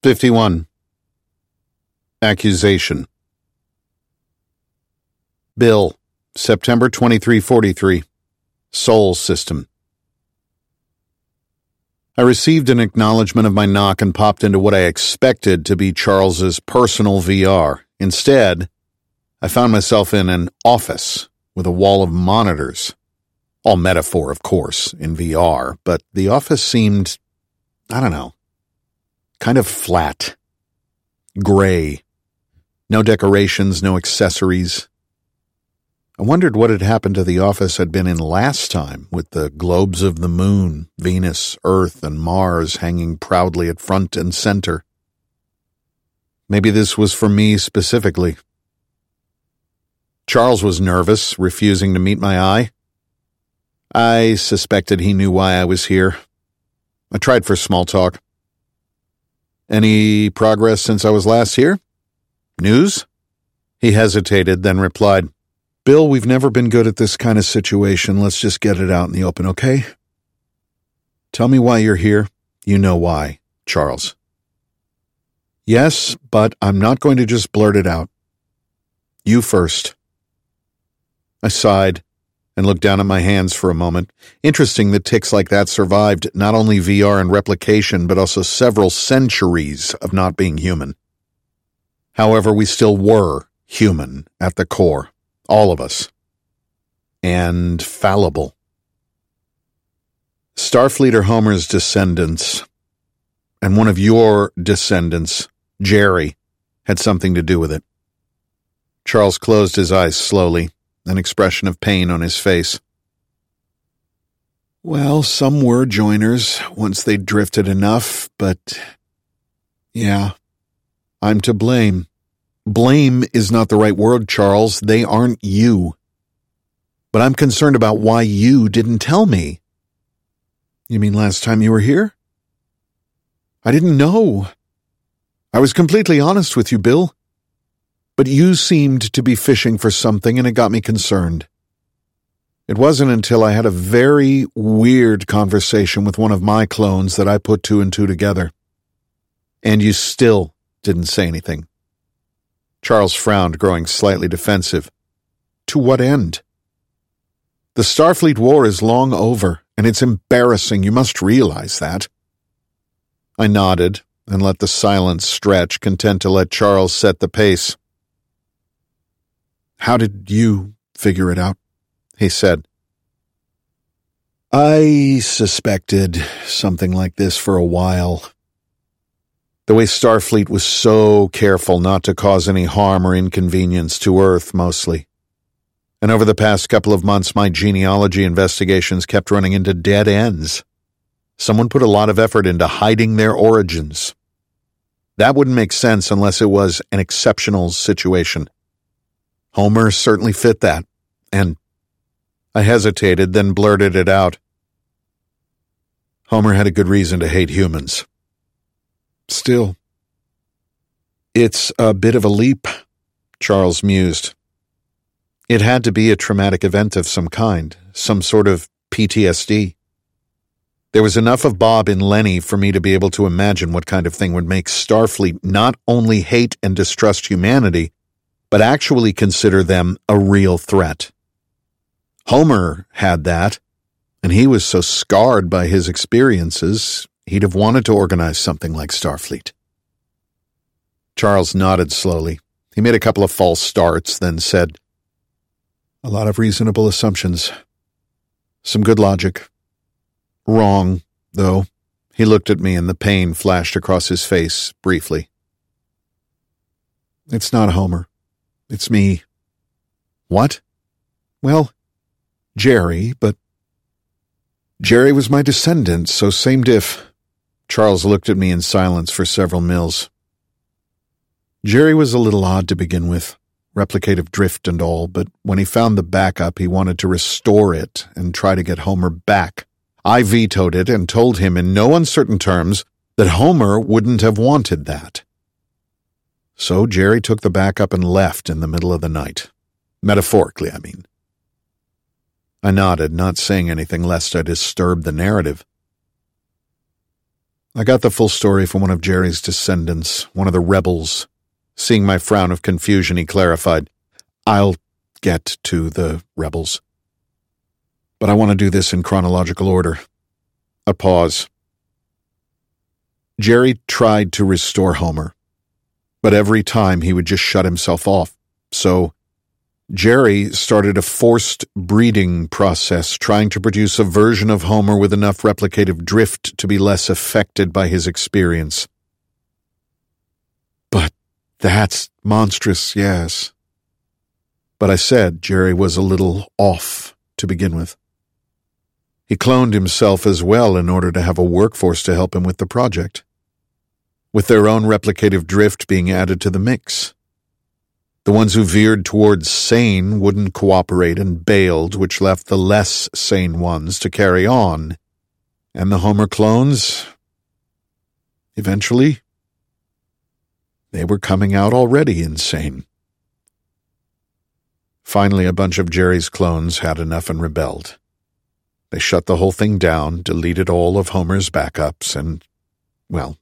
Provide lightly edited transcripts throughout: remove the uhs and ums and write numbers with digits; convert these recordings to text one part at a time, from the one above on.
51. Accusation. Bill, September 2343. Sol System. I received an acknowledgement of my knock and popped into what I expected to be Charles's personal VR. Instead, I found myself in an office with a wall of monitors. All metaphor, of course, in VR, but the office seemed, kind of flat. Gray. No decorations, no accessories. I wondered what had happened to the office I'd been in last time, with the globes of the moon, Venus, Earth, and Mars hanging proudly at front and center. Maybe this was for me specifically. Charles was nervous, refusing to meet my eye. I suspected he knew why I was here. I tried for small talk. Any progress since I was last here? News? He hesitated, then replied, Bill, we've never been good at this kind of situation. Let's just get it out in the open, okay? Tell me why you're here. You know why, Charles. Yes, but I'm not going to just blurt it out. You first. I sighed and looked down at my hands for a moment. Interesting that tics like that survived not only VR and replication, but also several centuries of not being human. However, we still were human at the core. All of us. And fallible. Starfleeter Homer's descendants, and one of your descendants, Jerry, had something to do with it. Charles closed his eyes slowly, an expression of pain on his face. Well, some were joiners once they'd drifted enough, but yeah, I'm to blame. Blame is not the right word, Charles. They aren't you. But I'm concerned about why you didn't tell me. You mean last time you were here? I didn't know. I was completely honest with you, Bill. But you seemed to be fishing for something, and it got me concerned. It wasn't until I had a very weird conversation with one of my clones that I put two and two together. And you still didn't say anything. Charles frowned, growing slightly defensive. To what end? The Starfleet War is long over, and it's embarrassing. You must realize that. I nodded and let the silence stretch, content to let Charles set the pace. How did you figure it out? He said. I suspected something like this for a while. The way Starfleet was so careful not to cause any harm or inconvenience to Earth, mostly. And over the past couple of months, my genealogy investigations kept running into dead ends. Someone put a lot of effort into hiding their origins. That wouldn't make sense unless it was an exceptional situation. Homer certainly fit that, and I hesitated, then blurted it out. Homer had a good reason to hate humans. Still, it's a bit of a leap, Charles mused. It had to be a traumatic event of some kind, some sort of PTSD. There was enough of Bob in Lenny for me to be able to imagine what kind of thing would make Starfleet not only hate and distrust humanity, but actually consider them a real threat. Homer had that, and he was so scarred by his experiences, he'd have wanted to organize something like Starfleet. Charles nodded slowly. He made a couple of false starts, then said, A lot of reasonable assumptions. Some good logic. Wrong, though. He looked at me and the pain flashed across his face briefly. It's not Homer. It's me. What? Well, Jerry, but Jerry was my descendant, so same diff. Charles looked at me in silence for several mills. Jerry was a little odd to begin with, replicative drift and all, but when he found the backup, he wanted to restore it and try to get Homer back. I vetoed it and told him in no uncertain terms that Homer wouldn't have wanted that. So Jerry took the backup and left in the middle of the night. Metaphorically, I mean. I nodded, not saying anything lest I disturb the narrative. I got the full story from one of Jerry's descendants, one of the rebels. Seeing my frown of confusion, he clarified, I'll get to the rebels. But I want to do this in chronological order. A pause. Jerry tried to restore Homer, but every time he would just shut himself off. So Jerry started a forced breeding process, trying to produce a version of Homer with enough replicative drift to be less affected by his experience. But that's monstrous, yes. But I said Jerry was a little off to begin with. He cloned himself as well in order to have a workforce to help him with the project, with their own replicative drift being added to the mix. The ones who veered towards sane wouldn't cooperate and bailed, which left the less sane ones to carry on. And the Homer clones, eventually, they were coming out already insane. Finally, a bunch of Jerry's clones had enough and rebelled. They shut the whole thing down, deleted all of Homer's backups, and, well,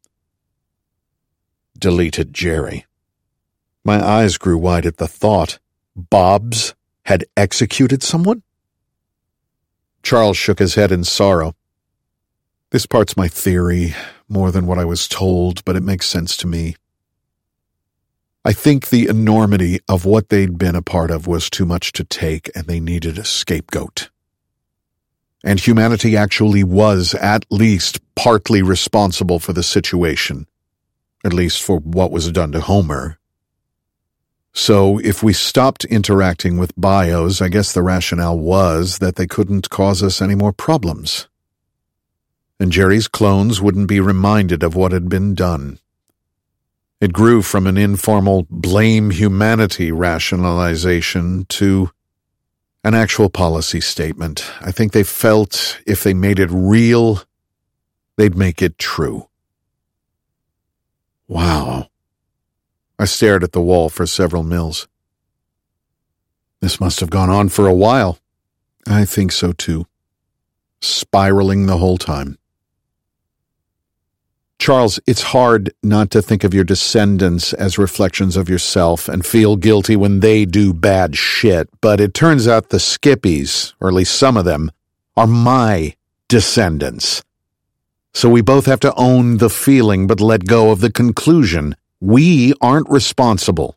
deleted Jerry. My eyes grew wide at the thought. Bobs had executed someone? Charles shook his head in sorrow. This part's my theory, more than what I was told, but it makes sense to me. I think the enormity of what they'd been a part of was too much to take, and they needed a scapegoat. And humanity actually was at least partly responsible for the situation, at least for what was done to Homer. So if we stopped interacting with bios, I guess the rationale was that they couldn't cause us any more problems. And Jerry's clones wouldn't be reminded of what had been done. It grew from an informal blame humanity rationalization to an actual policy statement. I think they felt if they made it real, they'd make it true. Wow. I stared at the wall for several mills. This must have gone on for a while. I think so too. Spiraling the whole time. Charles, it's hard not to think of your descendants as reflections of yourself and feel guilty when they do bad shit, but it turns out the Skippies, or at least some of them, are my descendants. So we both have to own the feeling but let go of the conclusion. We aren't responsible.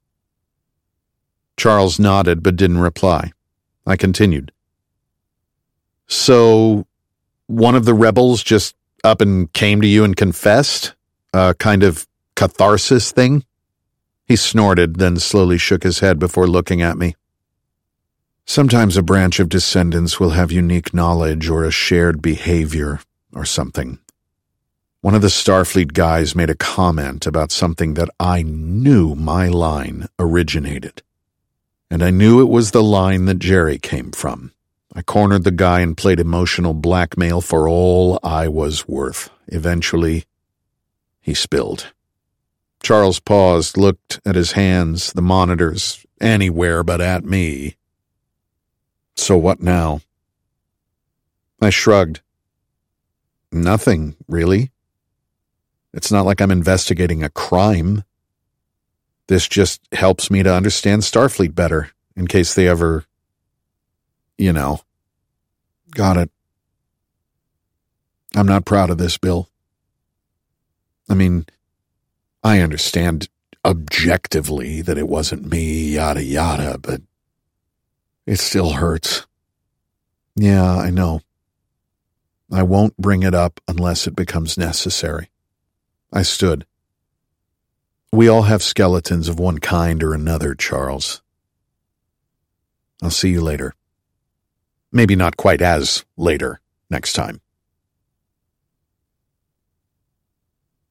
Charles nodded but didn't reply. I continued. So, one of the rebels just up and came to you and confessed? A kind of catharsis thing? He snorted, then slowly shook his head before looking at me. Sometimes a branch of descendants will have unique knowledge or a shared behavior or something. One of the Starfleet guys made a comment about something that I knew my line originated. And I knew it was the line that Jerry came from. I cornered the guy and played emotional blackmail for all I was worth. Eventually, he spilled. Charles paused, looked at his hands, the monitors, anywhere but at me. So what now? I shrugged. Nothing, really. It's not like I'm investigating a crime. This just helps me to understand Starfleet better, in case they ever, Got it. I'm not proud of this, Bill. I mean, I understand objectively that it wasn't me, yada yada, but it still hurts. Yeah, I know. I won't bring it up unless it becomes necessary. I stood. We all have skeletons of one kind or another, Charles. I'll see you later. Maybe not quite as later next time.